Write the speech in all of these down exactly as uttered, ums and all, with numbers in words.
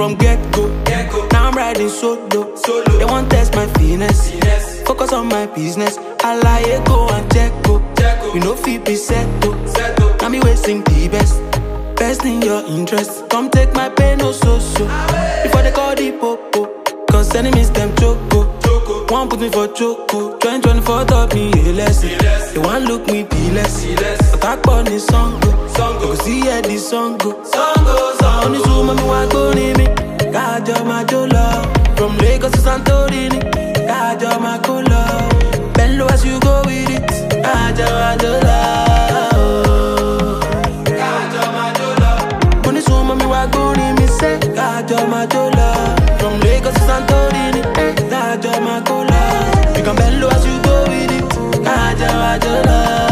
from get-go. Get-go. Now I'm riding solo. Solo. They want test my finesse. Finesse. Focus on my business. I lie, go and check go. You know fit be settle. Settle. Now me wasting the best. Best in your interest. Come take my pain, no so so. Before they call the popo. Cause enemies them choco. Choco. One put me for choco. twenty twenty-four taught me a lesson. They want look me be less. Attack on this song go. Song go. See how this song go. Song go, song go. Only two mommy want go near me. God you're my love. From Lagos to Santorini. God you're my love. Bend low as you go with it. God you're my love. God you're my love. Only two mommy want go near me. Say God you're my love. From Lagos to Santorini. God you're my love. You can bend low as you go with it. God you're my love.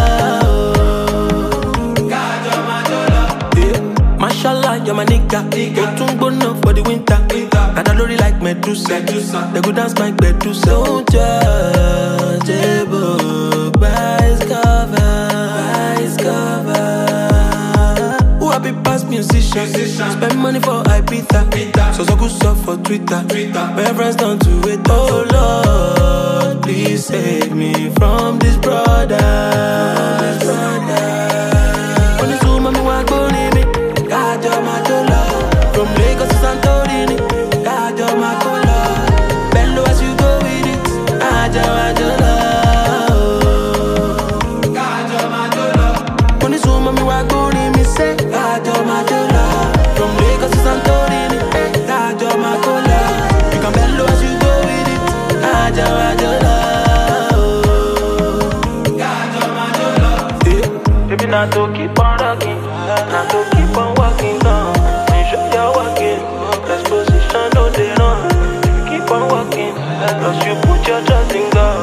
Mashallah, you're my nigga. Go to Bono for the winter. Got a lorry like Medusa. They go dance like Medusa. Don't judge a book by its cover. By its cover. Who happy past musician? Spend money for Ibiza. So so good stuff for Twitter. My friends don't do it. Oh Lord, please save me from this brother. This brother. Only two mommy want go near me. God, you're my love. From Lagos to Santorini. God, you're my love. Bend low as you go with it. God, you're my love. God, you're my love. When it's home, mommy, why go near me? Say, God, you're my love. From Lagos to Santorini. God, you're my love. You can bend low as you go with it. God, you're my love. God, you're my love. Yeah. Baby, not to keep on rocking. Not to keep on walking down. Make sure you're walking. Let's position, don't they run. If you keep on walking, plus you put your trust in God.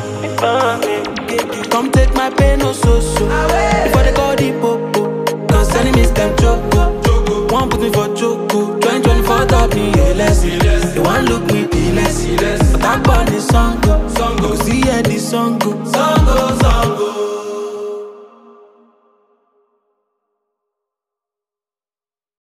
Come take my pain, no so so. Before they call the popo. Cause enemies them choco. One put me for